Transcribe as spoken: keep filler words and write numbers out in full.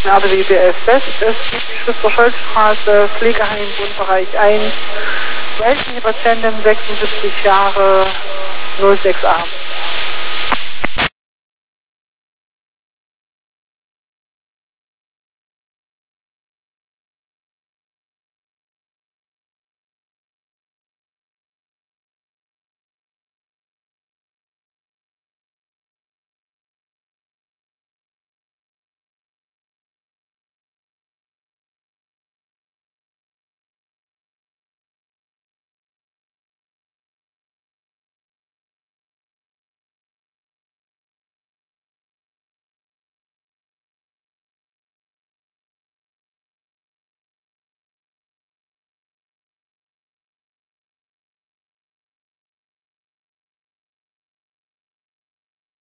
A W B F West, es gibt die Schwister-Scholz-Straße, Pflegeheim, Wohnbereich eins, weibliche Patientin, sechsundsiebzig Jahre, null sechs a.